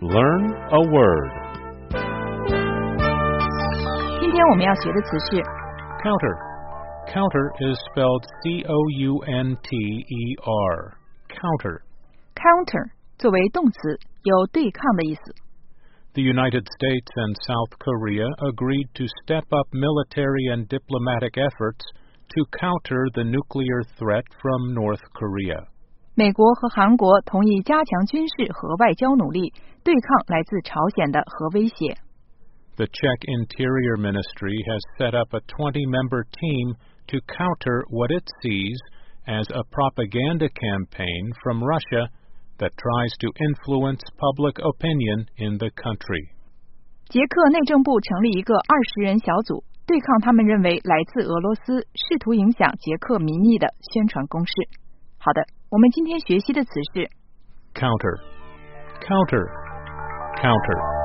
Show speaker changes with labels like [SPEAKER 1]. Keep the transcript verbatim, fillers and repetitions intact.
[SPEAKER 1] Learn a word.
[SPEAKER 2] 今天我们要学的词是
[SPEAKER 1] Counter. Counter is spelled C O U N T E R. Counter.
[SPEAKER 2] counter 作为动词，有对抗的意思。
[SPEAKER 1] The United States and South Korea agreed to step up military and diplomatic efforts to counter the nuclear threat from North Korea.
[SPEAKER 2] 美国和韩国同意加强军事和外交努力，对抗来自朝鲜的核威胁。
[SPEAKER 1] The Czech Interior Ministry has set up a twenty-member team to counter what it sees as a propaganda campaign from Russia that tries to influence public opinion in the country.
[SPEAKER 2] 捷克内政部成立一个二十人小组，对抗他们认为来自俄罗斯试图影响捷克民意的宣传攻势。好的，我们今天学习的词是
[SPEAKER 1] Counter. Counter. Counter.